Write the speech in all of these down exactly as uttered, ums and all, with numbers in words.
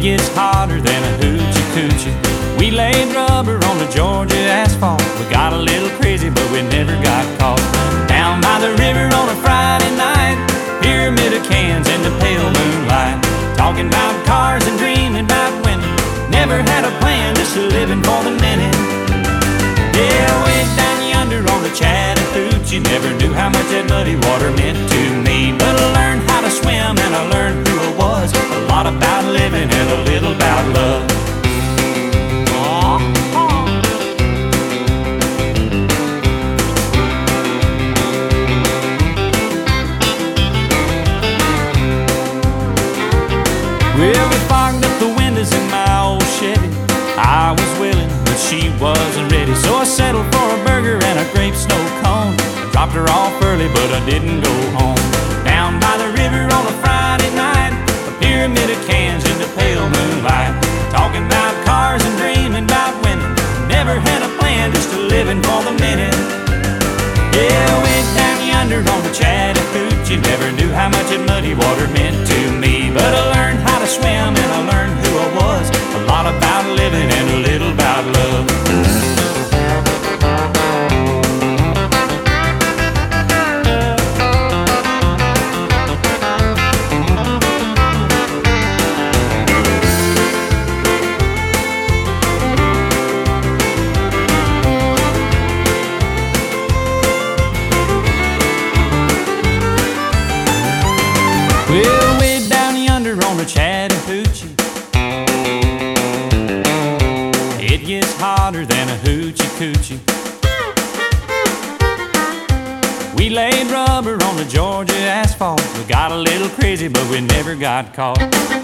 gets hotter than a hoochie coochie. We laid rubber on the Georgia asphalt. We got a little crazy, but we never got caught. Down by the river on a Friday night, pyramid of cans in the pale moonlight, talking about cars and dreaming about women. Never had a plan, just living for the minute. Yeah, way down yonder on the Chattahoochee, never knew how much that muddy water meant to me. But I learned how to swim and I learned who I was. A lot about living and a little about love. Well, we fogged up the windows in my old Chevy. I was willing, but she wasn't ready. So I settled for a burger and a grape snow cone. I dropped her off early, but I didn't go home. Down by the river on a Friday night, a pyramid of cans in the pale moonlight, talking about cars and dreaming about women. Never had a plan, just a living for the minute. Yeah, went down yonder on the Chattahoochee, never knew how much that muddy water meant to me. But I learned how to swim and I learned who I was. A lot about living and a little about love. Well, way down yonder on the Chattahoochee, it gets hotter than a hoochie coochie. We laid rubber on the Georgia asphalt. We got a little crazy, but we never got caught.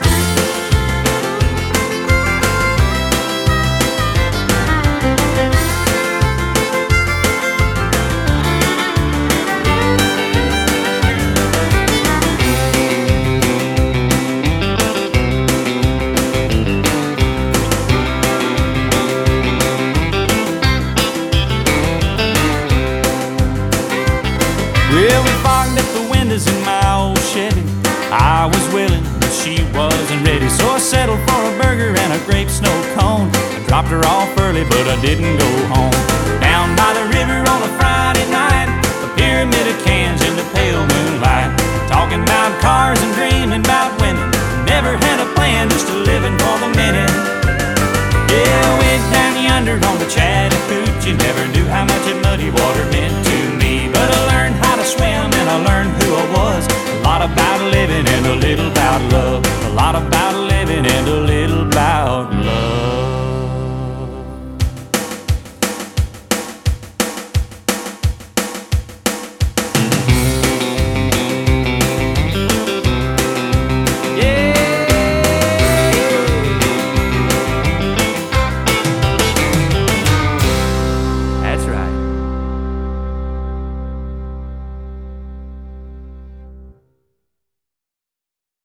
Well, we fogged up the windows in my old Chevy. I was willing, but she wasn't ready. So I settled for a burger and a grape snow cone. I dropped her off early, but I didn't go home. Down by the river on a Friday night, a pyramid of cans in the pale moonlight, talking about cars and dreaming about women. Never had a plan, just a living for the minute. Yeah, went down yonder on the Chattahoochee, never knew how much that muddy water meant to me. But I learned how to swim and I learned who I was. A lot about living and a little about love. A lot about